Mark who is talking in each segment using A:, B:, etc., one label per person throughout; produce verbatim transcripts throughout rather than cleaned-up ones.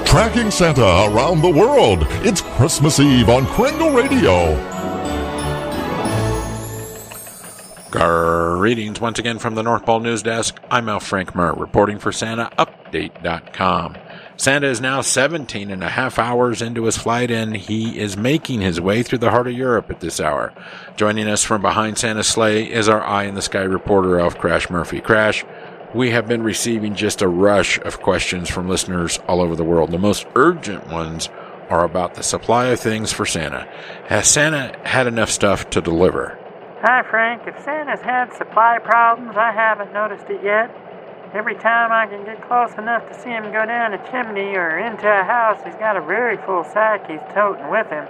A: Tracking Santa around the world. It's Christmas Eve on Kringle Radio.
B: Greetings once again from the North Pole News Desk. I'm Al Frank Murr, reporting for Santa Update dot com. Santa is now seventeen and a half hours into his flight, and he is making his way through the heart of Europe at this hour. Joining us from behind Santa's sleigh is our Eye in the Sky reporter, Elf Crash Murphy. Crash, we have been receiving just a rush of questions from listeners all over the world. The most urgent ones are about the supply of things for Santa. Has Santa had enough stuff to deliver?
C: Hi, Frank. If Santa's had supply problems, I haven't noticed it yet. Every time I can get close enough to see him go down a chimney or into a house, he's got a very full sack he's toting with him.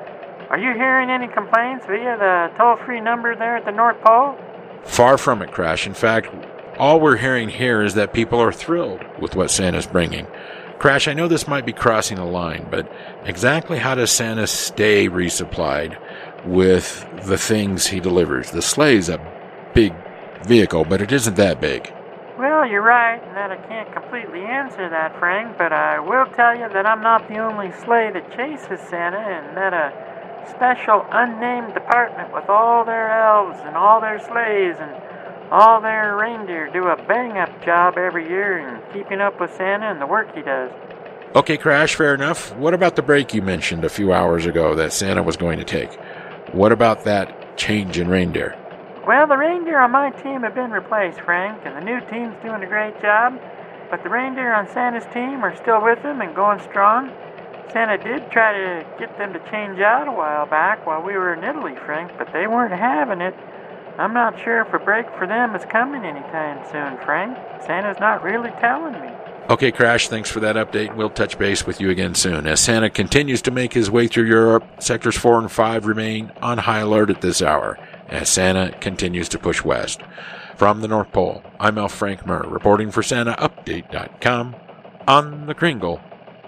C: Are you hearing any complaints via the toll-free number there at the North Pole?
B: Far from it, Crash. In fact, all we're hearing here is that people are thrilled with what Santa's bringing. Crash, I know this might be crossing a line, but exactly how does Santa stay resupplied with the things he delivers? The sleigh's a big vehicle, but it isn't that big.
C: Well, you're right in that I can't completely answer that, Frank, but I will tell you that I'm not the only sleigh that chases Santa, and that a special unnamed department with all their elves and all their sleighs and all their reindeer do a bang-up job every year in keeping up with Santa and the work he does.
B: Okay, Crash, fair enough. What about the break you mentioned a few hours ago that Santa was going to take? What about that change in reindeer?
C: Well, the reindeer on my team have been replaced, Frank, and the new team's doing a great job, but the reindeer on Santa's team are still with him and going strong. Santa did try to get them to change out a while back while we were in Italy, Frank, but they weren't having it. I'm not sure if a break for them is coming anytime soon, Frank. Santa's not really telling me.
B: Okay, Crash, thanks for that update. We'll touch base with you again soon. As Santa continues to make his way through Europe, Sectors four and five remain on high alert at this hour, as Santa continues to push west. From the North Pole, I'm Al Frank Murr, reporting for Santa Update dot com on the Kringle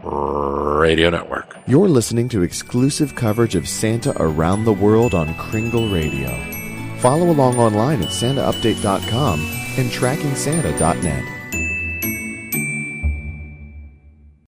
B: Radio Network.
D: You're listening to exclusive coverage of Santa around the world on Kringle Radio. Follow along online at Santa Update dot com and Tracking Santa dot net.